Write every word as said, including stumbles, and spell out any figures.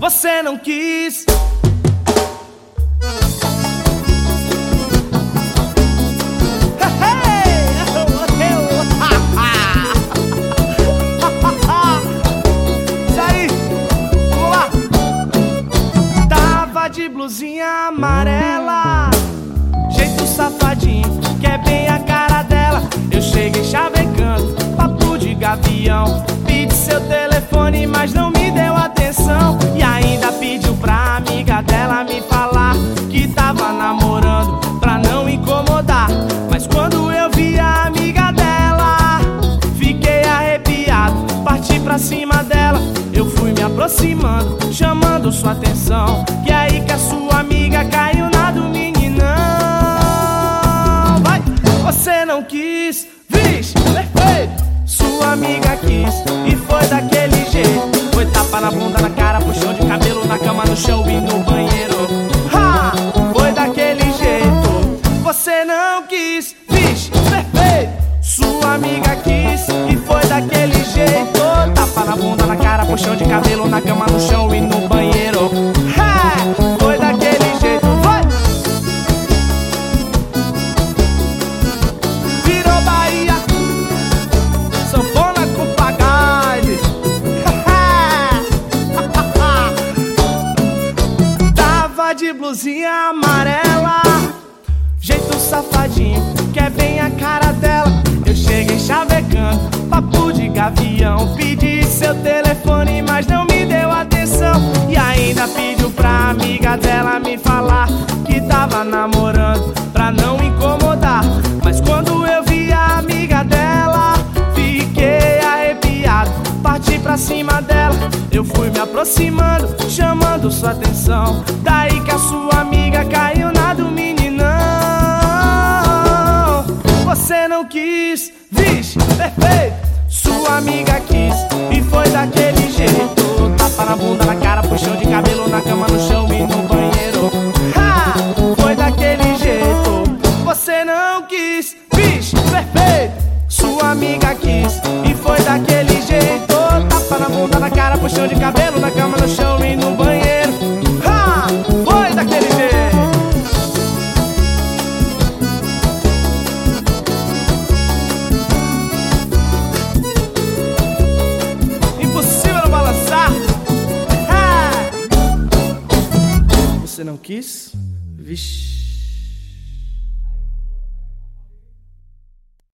você não quis. De blusinha amarela, jeito safadinho, que é bem a cara dela. Eu cheguei chavecando, papo de gavião. Pedi seu telefone, mas não me deu atenção. E ainda pediu pra amiga dela me falar que tava namorando, pra não incomodar. Mas quando eu vi a amiga dela, fiquei arrepiado, parti pra cima dela. Eu fui me aproximando, chamando sua atenção, que é aí que a sua amiga caiu na do meninão. Vai! Você não quis, vixe, perfeito. Sua amiga quis e foi daquele jeito. Foi tapa na bunda, na cara, puxão de cabelo, na cama, no chão e no banheiro. Ha! Foi daquele jeito. Você não quis, vixe, perfeito. Sua amiga quis e foi daquele jeito. Tapa na bunda, na cara, puxão de cabelo, na cama, no chão e no banheiro. Ha! Foi daquele jeito, vai! Virou Bahia, sanfona com pagode. Tava de blusinha amarela, jeito safadinho, que é bem a cara dela. Eu cheguei chavecando, papo de gavião. Pedi seu telefone, mas não me deu atenção. E ainda pediu pra amiga dela me falar que tava namorando, pra não incomodar. Mas quando eu vi a amiga dela, fiquei arrepiado, parti pra cima dela. Eu fui me aproximando, chamando sua atenção. Daí que a sua amiga caiu na do meninão. Você não quis, vixe, perfeito. Sua amiga quis e foi daquele jeito. Tapa na bunda, na cara, puxão de cabelo, na cama, no chão e no banheiro. Ha! Foi daquele jeito. Você não quis, vixe, perfeito. Sua amiga quis e foi daquele jeito. Tapa na bunda, na cara, puxão de cabelo, na cama, no chão e no banheiro. Ha! Foi daquele jeito. Você não quis? Vixe.